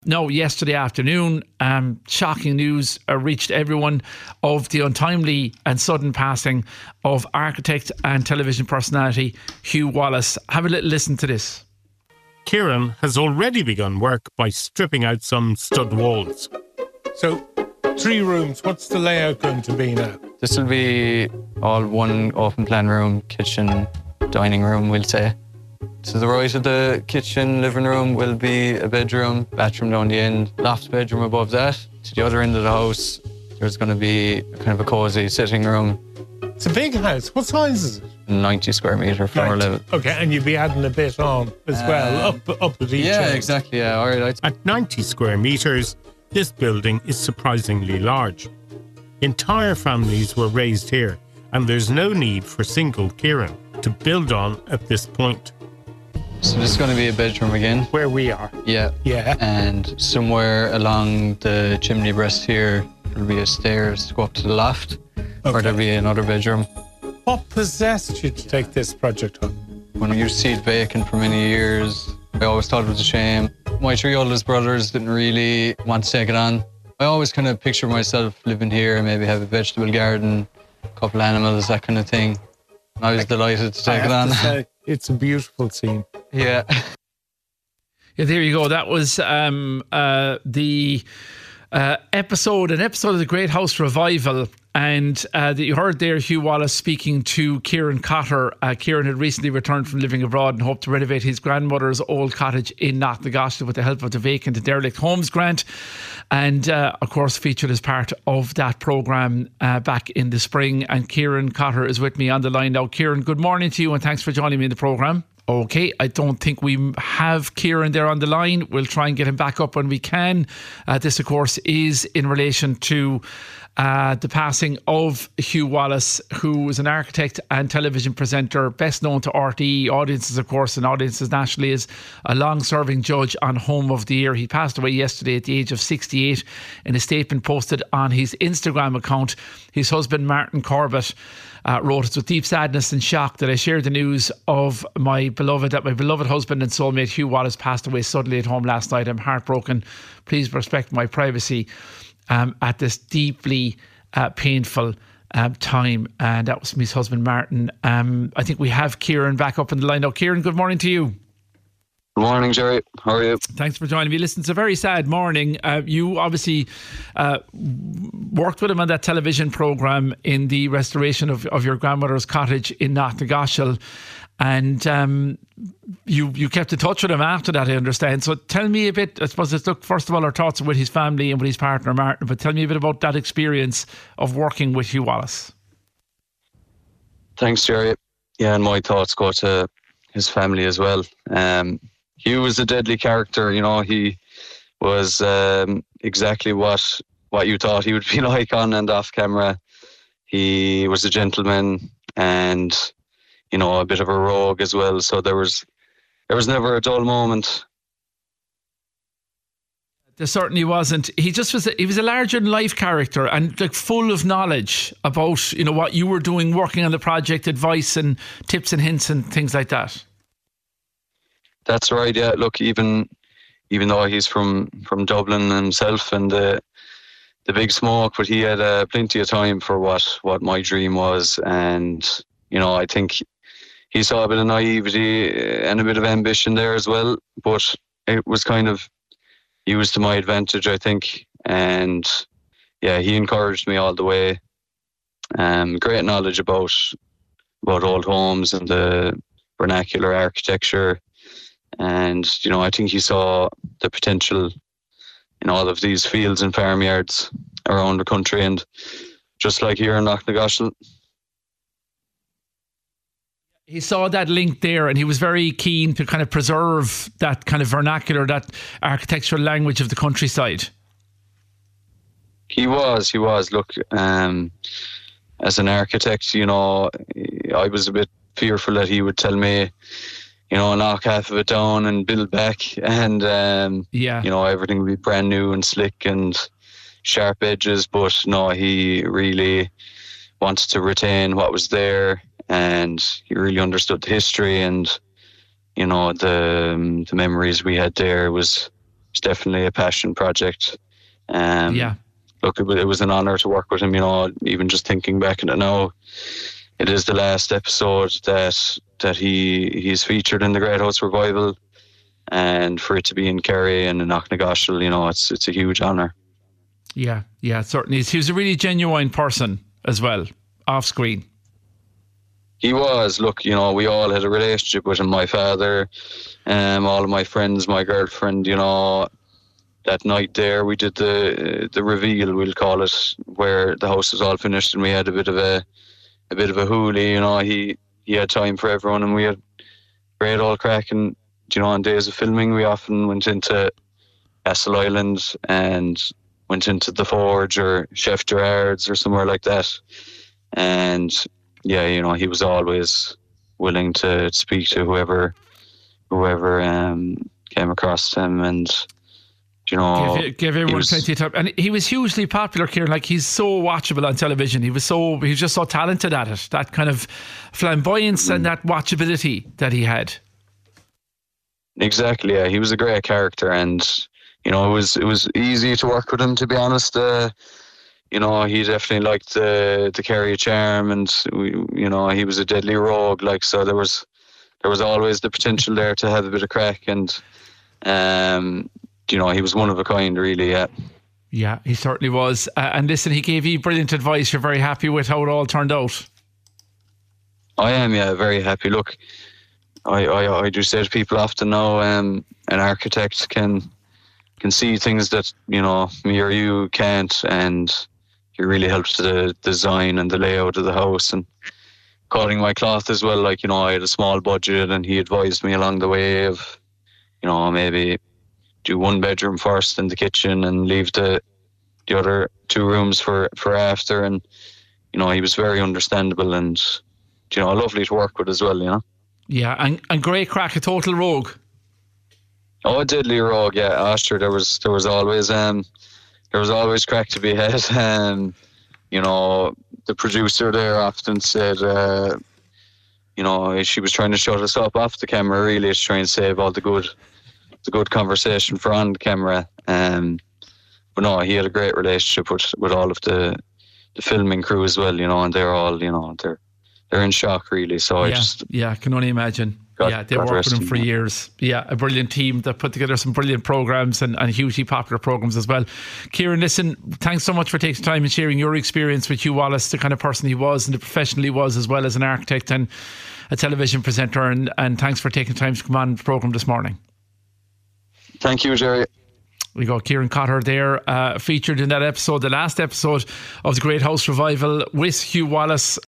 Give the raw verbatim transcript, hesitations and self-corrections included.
No, yesterday afternoon, um, shocking news uh, reached everyone of the untimely and sudden passing of architect and television personality Hugh Wallace. Have a little listen to this. Kieran has already begun work by stripping out some stud walls. So, three rooms, what's the layout going to be now? This will be all one open plan room, kitchen, dining room, we'll say. To the right of the kitchen, living room will be a bedroom, bathroom down the end, loft bedroom above that. To the other end of the house, there's going to be kind of a cosy sitting room. It's a big house. What size is it? ninety square metre floor Right. level. Okay, and you'll be adding a bit on as well, Um, up up at each Yeah, end. exactly. Yeah, all right. At ninety square metres, this building is surprisingly large. Entire families were raised here, and there's no need for single Kieran to build on at this point. So this is going to be a bedroom again. Where we are. Yeah. Yeah. And somewhere along the chimney breast here, there'll be a stairs to go up to the loft, Okay. where there'll be another bedroom. What possessed you to take this project on? When you see it vacant for many years, I always thought it was a shame. My three oldest brothers didn't really want to take it on. I always kind of picture myself living here, maybe have a vegetable garden, a couple animals, that kind of thing. And I was delighted to take I it have on. to say, it's a beautiful scene. Yeah. Yeah, there you go. That was um, uh, the uh, episode, an episode of the Great House Revival. And uh, that you heard there, Hugh Wallace speaking to Kieran Cotter. Uh, Kieran had recently returned from living abroad and hoped to renovate his grandmother's old cottage in Knocknagoshel with the help of the Vacant and Derelict Homes Grant. And uh, of course, featured as part of that programme uh, back in the spring. And Kieran Cotter is with me on the line now. Kieran, good morning to you and thanks for joining me in the programme. Okay, I don't think we have Kieran there on the line. We'll try and get him back up when we can. Uh, this, of course, is in relation to uh, the passing of Hugh Wallace, who was an architect and television presenter, best known to R T E audiences, of course, and audiences nationally, as a long-serving judge on Home of the Year. He passed away yesterday at the age of sixty-eight. In a statement posted on his Instagram account, his husband, Martin Corbett, Uh, wrote, "It's with deep sadness and shock that I share the news of my beloved, that my beloved husband and soulmate Hugh Wallace passed away suddenly at home last night. I'm heartbroken. Please respect my privacy um, at this deeply uh, painful um, time." And that was from his husband, Martin. Um, I think we have Kieran back up in the line now. Kieran, good morning to you. Good morning, Jerry. How are you? Thanks for joining me. Listen, it's a very sad morning. Uh, you obviously uh, worked with him on that television programme in the restoration of, of your grandmother's cottage in Knocknagoshel, and um, you you kept in touch with him after that, I understand. So tell me a bit, I suppose, let's look, first of all, our thoughts with his family and with his partner, Martin, but tell me a bit about that experience of working with Hugh Wallace. Thanks, Jerry. Yeah, and my thoughts go to his family as well. Um, Hugh was a deadly character. You know, he was um, exactly what what you thought he would be like on and off camera. He was a gentleman and, you know, a bit of a rogue as well. So there was there was never a dull moment. There certainly wasn't. He just was, a, he was a larger than life character and like full of knowledge about, you know, what you were doing, working on the project, advice and tips and hints and things like that. That's right. Yeah. Look, even even though he's from, from Dublin himself and the the big smoke, but he had uh, plenty of time for what, what my dream was. And, you know, I think he saw a bit of naivety and a bit of ambition there as well. But it was kind of used to my advantage, I think. And yeah, he encouraged me all the way. Um, great knowledge about about old homes and the vernacular architecture. And, you know, I think he saw the potential in all of these fields and farmyards around the country. And just like here in Knocknagoshel, he saw that link there and he was very keen to kind of preserve that kind of vernacular, that architectural language of the countryside. He was, he was. Look, um, as an architect, you know, I was a bit fearful that he would tell me, you know, knock half of it down and build back, and um, yeah, you know, everything would be brand new and slick and sharp edges. But no, he really wanted to retain what was there, and he really understood the history and, you know, the um, the memories we had there. It was it's definitely a passion project. Um, yeah. Look, it, it was an honour to work with him. You know, even just thinking back on it now, it is the last episode that that he he's featured in the Great House Revival, and for it to be in Kerry and in Knocknagoshel, you know, it's it's a huge honour. Yeah, yeah, it certainly is. He was a really genuine person as well, off screen. He was. Look, you know, we all had a relationship with him. My father, um, all of my friends, my girlfriend. You know, that night there, we did the the reveal, we'll call it, where the house was all finished, and we had a bit of a a bit of a hoolie. You know, he he had time for everyone, and we had great old crack. And you know, on days of filming, we often went into Castle Island and went into the Forge or Chef Gerard's or somewhere like that. And yeah, you know, he was always willing to speak to whoever whoever um, came across him, and you know, give, give everyone was, plenty of time. And he was hugely popular, Kieran. Like, he's so watchable on television. He was so he was just so talented at it. That kind of flamboyance mm. and that watchability that he had. Exactly. Yeah, he was a great character, and you know, it was it was easy to work with him. To be honest. Uh, You know, he definitely liked to to carry a charm, and we, you know, he was a deadly rogue. Like, so there was there was always the potential there to have a bit of crack, and um, you know, he was one of a kind, really. Yeah, yeah, he certainly was. Uh, and listen, he gave you brilliant advice. You're very happy with how it all turned out. I am, yeah, very happy. Look, I I, I do say to people often now, um, an architect can can see things that, you know, me or you can't, and he really helped the design and the layout of the house, and cutting my cloth as well. Like, you know, I had a small budget, and he advised me along the way of, you know, maybe do one bedroom first in the kitchen and leave the the other two rooms for, for after. And, you know, he was very understandable and, you know, lovely to work with as well, you know. Yeah, and, and great crack, a total rogue. Oh, a deadly rogue, yeah. Oh, sure, there was, there was always... um. There was always crack to be had. Um, you know, the producer there often said, uh, you know, she was trying to shut us up off the camera, really, to try and save all the good the good conversation for on the camera. Um, but no, he had a great relationship with, with all of the the filming crew as well, you know, and they're all, you know, they're they're in shock, really. So yeah, I just... Yeah, I can only imagine. God, yeah, they God worked with him for years. Yeah, a brilliant team that put together some brilliant programs and, and hugely popular programs as well. Kieran, listen, thanks so much for taking time and sharing your experience with Hugh Wallace, the kind of person he was and the professional he was, as well as an architect and a television presenter. And, and thanks for taking time to come on the programme this morning. Thank you, Jerry. We got Kieran Cotter there, uh, featured in that episode, the last episode of the Great House Revival with Hugh Wallace.